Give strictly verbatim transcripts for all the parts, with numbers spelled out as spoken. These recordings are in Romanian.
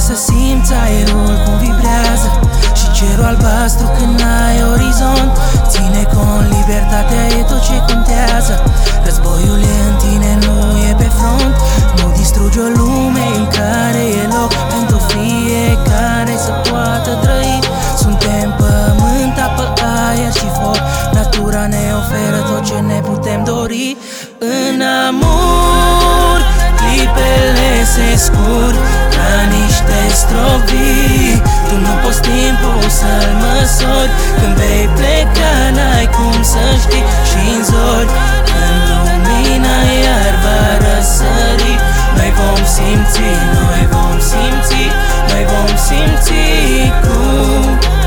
să simți aerul cum vibrează și cerul albastru când ai orizont. Ține cont, libertatea e tot ce contează. Războiul e în tine, nu e pe front. Nu distrugi o lume în care e loc pentru fiecare să poată trăi. Suntem pământ, apă, aer și foc. Natura ne oferă tot ce ne putem dori. În amor, clipele se scurg ca niște strovii. Tu nu poți timpul să-l măsori. Când vei pleca, n-ai cum să știi. Și-n zori, când lumina iar va răsări, noi vom simți, noi vom simți, noi vom simți cum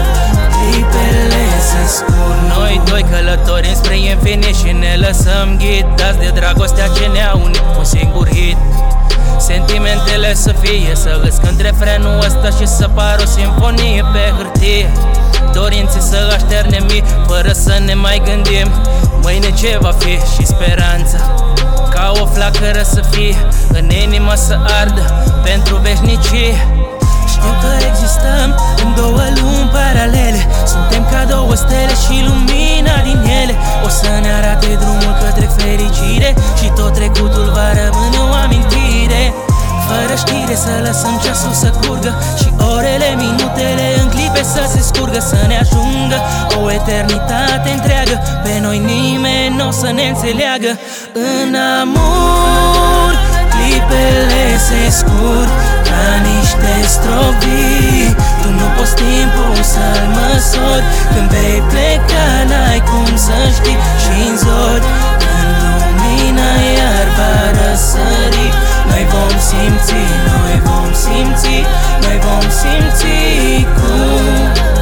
clipele se scurg. Noi doi călători înspre infinit și ne lăsăm ghidați de dragostea ce ne-a unit. Un singur hit, sentimentele să fie, să îți cânt refrenul ăsta și să pară o simfonie pe hârtie. Dorințe să așternem mii, fără să ne mai gândim mâine ce va fi. Și speranța ca o flacără să fie în inima, să ardă pentru veșnicie. Știu că existăm în două lumi paralele. Suntem ca două stele și lumina din ele o să ne arate drumul către fericire. Și tot trecutul va rămâne o amintire. Fără știre să lăsăm ceasul să curgă și orele, minutele în clipe să se scurgă. Să ne ajungă o eternitate întreagă. Pe noi nimeni n-o să ne înțeleagă. În amor, clipele se scurg ca niște strovii. Tu nu poți timpul să-l măsori. Când vei pleca, n-ai cum să știi. Și-n zori, când lumina iar va răsări, noi vom simți, noi vom simți, noi vom simți cum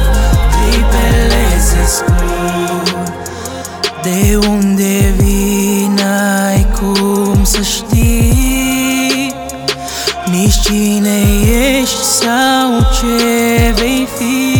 clipele se scurg. De unde vii, n-ai cum să știi, nici cine ești sau ce vei fi.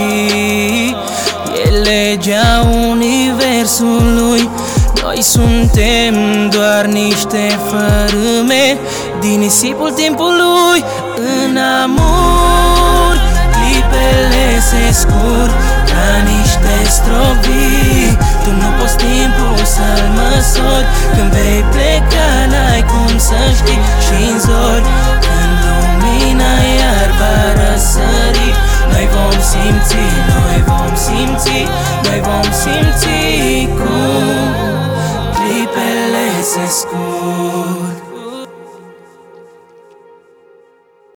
E legea universului, noi suntem doar niște fărâme din nisipul timpului. În amor, clipele se scurg ca niște strovii. Tu nu poți timpul să-l măsori. Când vei pleca, n-ai cum să știi. Și-n zori, când lumina iar va răsări, noi vom simți, noi vom simți, noi vom simți cum clipele se scurg.